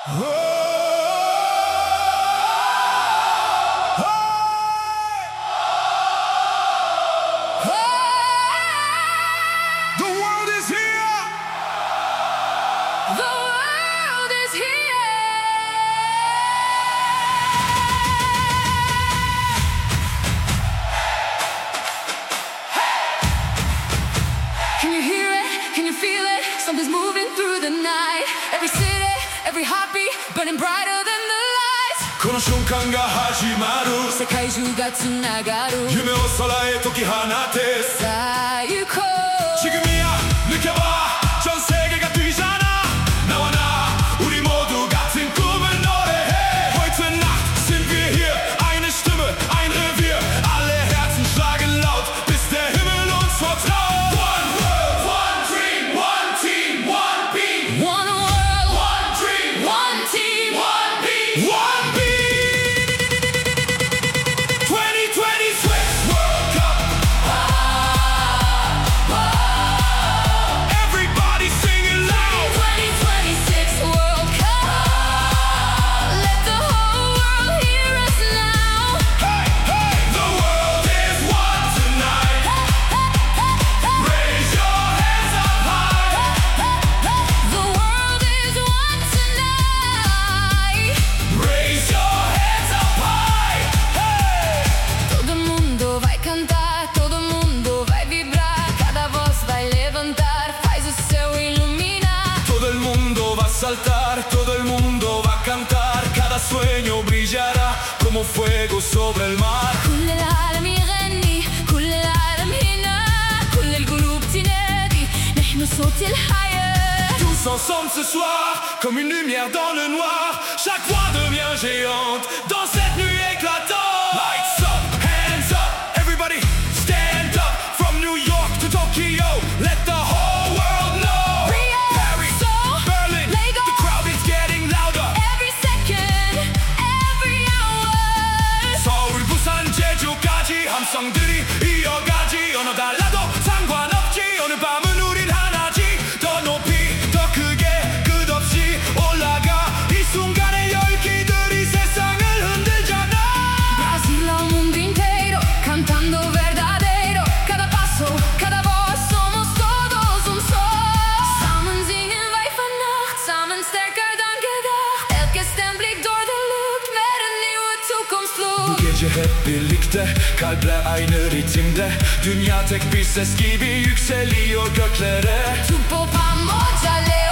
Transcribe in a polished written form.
Something's moving through the night. Every city, every heartbeat burning brighter than the lights. この瞬間が始まる。 世界中がつながる。 夢を空へ解き放て。 最高。 지금이야 느껴봐. 전 세계가 뛰잖아. 나와 나 우리 모두 같은 꿈을 노래해. Heute Nacht sind wir hier. Eine Stimme, ein Revier. Alle Herzen schlagen laut, bis der Himmel uns vertraut. One world, one dream, one team, one beat. One world, one dream, one team, one beat. One beat. 2026 World Cup. Everybody singing loud. 2026 World Cup. Let the whole world hear us now. Hey, hey, the world is one tonight. Raise your hands up high. The world is one tonight. Raise your hands up high. Hey. Todo el mundo vai cantar, todo mundo vai vibrar. Cada voz vai levantar, faz o céu iluminar. Todo el mundo va a saltar, todo el mundo va a cantar. Cada sueño brillará como fuego sobre el mar. كل العالم يغني، كل العالم هنا، كل القلوب تنادي، نحن صوت الحياة. Tous ensemble ce soir, comme une lumière dans le noir. Chaque voix devient géante dans cette nuit éclatante. Lights up, hands up, everybody stand up. From New York to Tokyo, let the whole world know. Rio, Paris, Seoul, Berlin, Lagos. the crowd is getting louder. Every second, every hour. 서울, 부산, 제주까지 함성들이 이어가지. 어느 달라도 상관없지. 오늘 밤은 우린 하나지. 더 높이 더 크게 끝없이 올라가. 이 순간의 열기들이 세상을 흔들잖아. Brasil ao mundo inteiro, cantando verdadeiro. Cada passo, cada voz, somos todos um só. Samen zingen wij vannacht, samen sterker dan gedacht. Elke stem blikt door de lucht met een nieuwe toekomstvloed. Bu gece hep birlikte, kalpler aynı ritimde. Dünya tek bir ses gibi yükseliyor göklere. Tu popa moja leo.